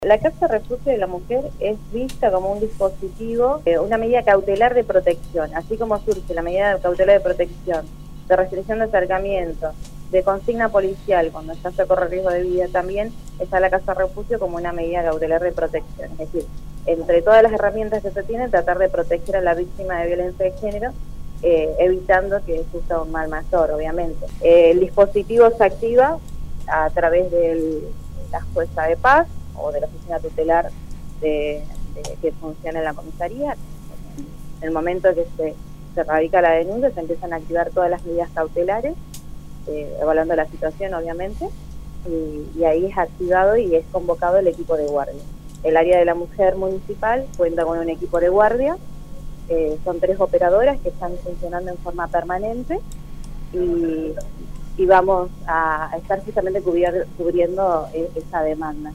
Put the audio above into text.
La casa refugio de la mujer es vista como un dispositivo, una medida cautelar de protección, así como surge la medida cautelar de protección, de restricción de acercamiento, de consigna policial cuando ya se corre riesgo de vida, también está la casa refugio como una medida cautelar de protección. Es decir, entre todas las herramientas que se tienen, tratar de proteger a la víctima de violencia de género, evitando que sufra un mal mayor, obviamente. El dispositivo se activa a través de la jueza de paz o de la oficina tutelar que funciona en la comisaría. En el momento que se radica la denuncia, se empiezan a activar todas las medidas cautelares, evaluando la situación, obviamente, y ahí es activado y es convocado el equipo de guardia. El área de la mujer municipal cuenta con un equipo de guardia, son 3 operadoras que están funcionando en forma permanente y vamos a estar justamente cubriendo esa demanda.